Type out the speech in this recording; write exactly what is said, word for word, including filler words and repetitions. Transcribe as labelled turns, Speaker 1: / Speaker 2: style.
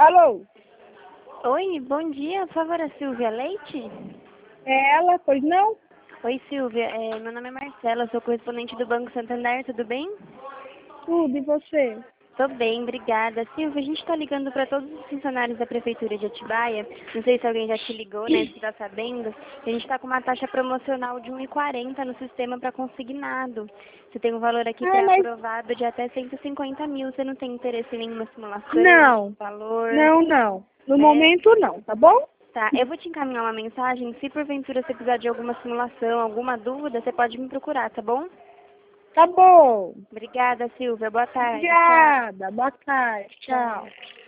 Speaker 1: Alô?
Speaker 2: Oi, bom dia. Por favor, a Silvia Leite?
Speaker 1: É ela, pois não?
Speaker 2: Oi, Silvia. É, meu nome é Marcela, sou correspondente do Banco Santander, tudo bem?
Speaker 1: Tudo, e você?
Speaker 2: Tô bem, obrigada. Silvia, a gente está ligando para todos os funcionários da Prefeitura de Atibaia. Não sei se alguém já te ligou, né? Se está sabendo. A gente está com uma taxa promocional de um real um e quarenta no sistema para consignado. Você tem um valor aqui
Speaker 1: Ah, mas
Speaker 2: pré-aprovado de até cento e cinquenta mil. Você não tem interesse em nenhuma simulação,
Speaker 1: não,
Speaker 2: valor?
Speaker 1: não, não. No
Speaker 2: É,
Speaker 1: momento não, tá bom?
Speaker 2: tá, eu vou te encaminhar uma mensagem. Se porventura você precisar de alguma simulação, alguma dúvida, você pode me procurar, tá bom?
Speaker 1: Tá bom.
Speaker 2: Obrigada, Silvia. Boa tarde. Tchau.
Speaker 1: Obrigada. Boa tarde. Tchau.
Speaker 2: Tchau.